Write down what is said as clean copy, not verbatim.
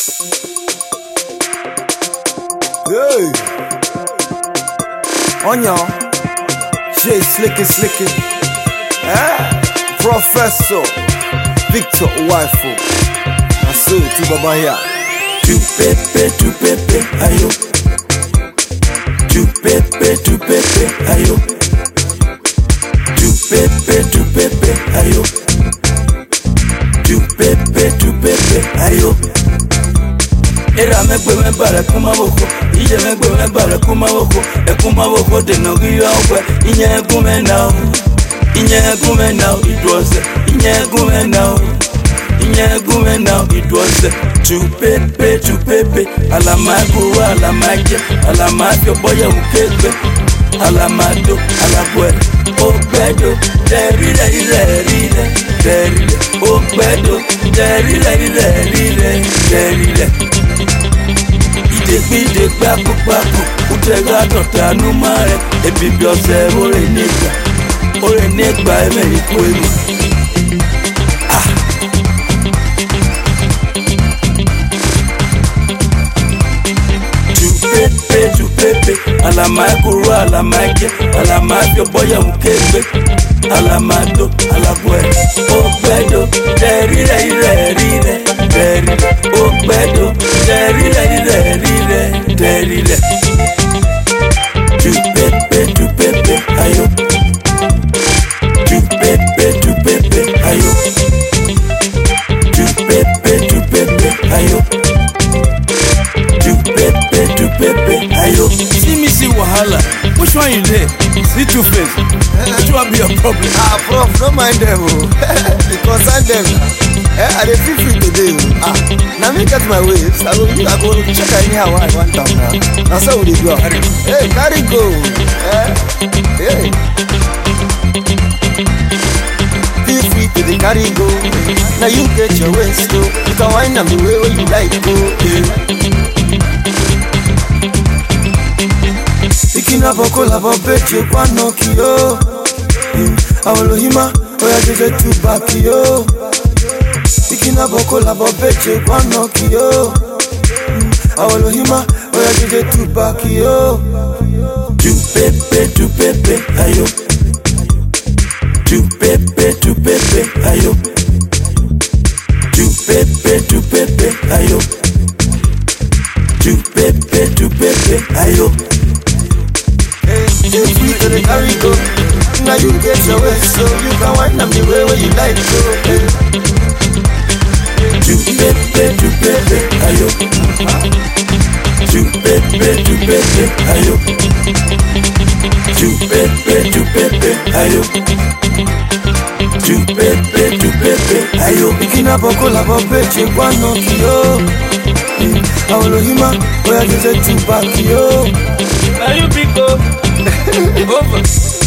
Hey, Onyo, Jay Slicky, Professor Victor Waifu, Asu to Baba here. Tu pepe, ayo. Tu pepe, ayo. Tu pepe, ayo. Tu pepe, ayo. Era me bara kuma boko, ije me bara kuma boko, e kuma boko de no giyo okwe, inye gume now, it was, inye gume now, it was, tu pepe, alamake boya ukebe, alamado, alabwe, obedo, derire, obedo, derire. Ide papu, utega tota numare, ebibi ose ore negba emeri koimu. Tu pepe, alamake boya ukebe, alamado, alabwe, obedo, derire, obedo, derire. Tu pepe, ayo. Tu pepe, ayo. Tu pepe, ayo. Tu pepe, ayo. See wahala. Which one you there? See two face. Which one be your problem? Prof, don't mind them. Because I them. I dey feel free today. Now me get my waves. I go check anyhow I want them now. Now so we go. Hey, carry go. Hey. Feel free to the carry go. Now you get your waist too. You can wind them the way where you like go. Ikina boko la bobeche kwa Nokia. Awalohima oya jeje tubakio. Ikina boko la bobeche kwa Nokia. Awalohima oya jeje tubakio. Tu pepe, ayo. Tu pepe, ayo. Tu pepe, ayo. Tu pepe, ayo. Feel free to the carry go. Now you get your way, so you can wind them the way where you like to. Tu pepe, ayo. Tu pepe, ayo. Tu pepe, ayo. Tu pepe, ayo. Ikina boko la bobeche kwa Nokia. Awalohima oya jeje tubakio. Are you big up? Over.